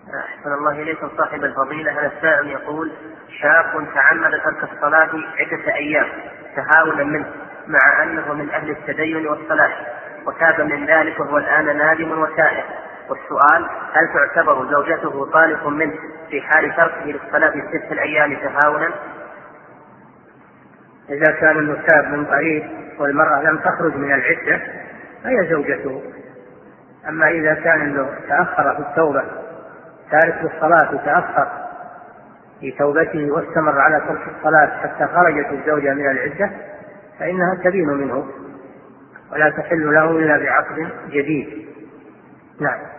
أحسن الله إليكم صاحب الفضيلة. هذا السائل يقول: شاب تعمد ترك الصلاة عدة أيام تهاونا منه مع أنه من أهل التدين والصلاح، وتاب من ذلك وهو الآن نادم وتائب. والسؤال: هل تعتبر زوجته طالق منه في حال تركه للصلاة 6 أيام تهاونا؟ إذا كان المتاب من قريب والمرأة لم تخرج من العدة فهي زوجته. أما إذا كان له تأخر في التوبة، تارك للصلاة وتأخر في توبته واستمر على ترك الصلاة حتى خرجت الزوجة من العدة فإنها تبين منه ولا تحل له إلا بعقد جديد. نعم.